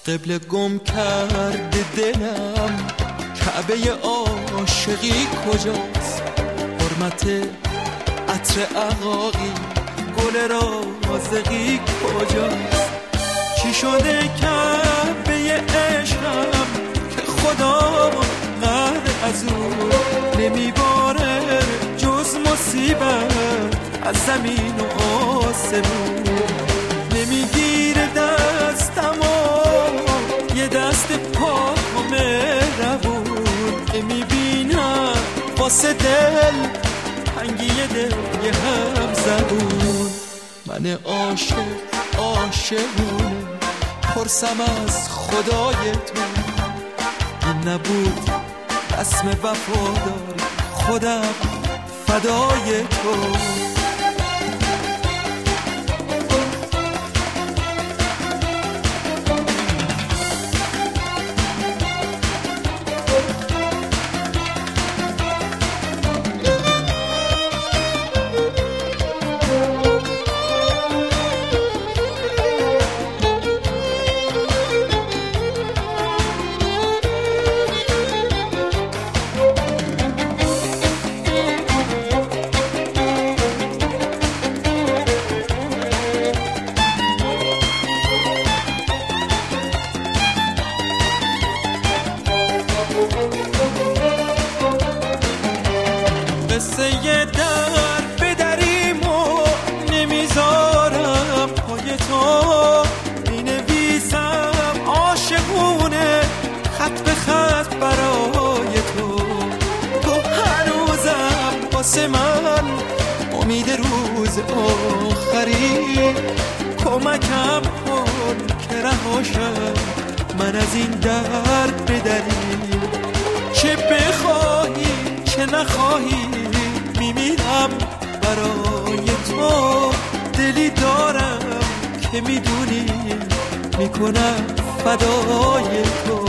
قبل گم کرده دلم، کعبه عاشقی کجاست؟ حرمت عطر عقاقی گل رازقی کجاست؟ چی شده کعبه عشقم که خدا قهر از اون نمیباره جز مصیبت از زمین و آسمون؟ نمیگیره دستم و یه دست پاک و مهربون، نمیبینم واسه دل تنگی دل یه هم زبون. من عاشقونه پرسم از خدای تو، این نبود رسم وفاداری خودم فدای تو. قصه در بدریم و نمیذارم پای تو، مینویسم عاشقونه خط به خط برای تو. تو هنوزم واسه من امید روز آخری، کمکم کن که رهاشم من از این در بدری. چه بخواهی چه نخواهی میمیرم برای تو، دلی دارم که میدونی میکنم فدای تو.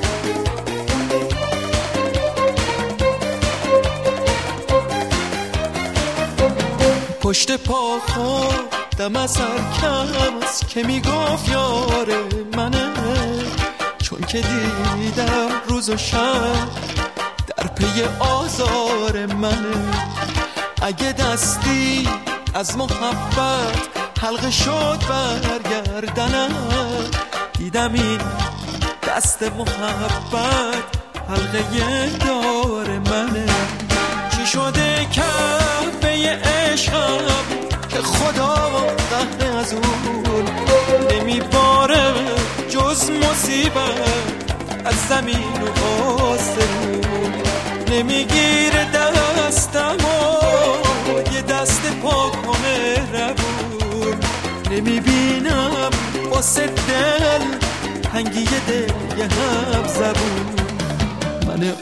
پشت پا خودم از هر کس که میگفت یاره منه، چون که دیدم روز و شب در پی آزار منه. اگه دستی از محبت حلقه شد برگردنم، دیدم این دست محبت حلقه دار منه. چی شده کعبه عشقم که خدا قهر از اون نمیباره جز مصیبت از زمین و آسمون؟ نمیگیره دستم و یه دست پاک و مهربون، نمیبینم واسه دل تنگی دل یه هم زبون. من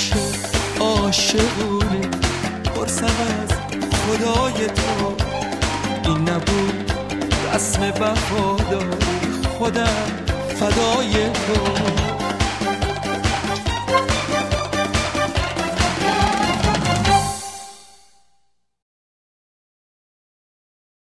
عاشقونه پرسم از خدای تو، این نبود رسم وفاداری خودم فدای تو.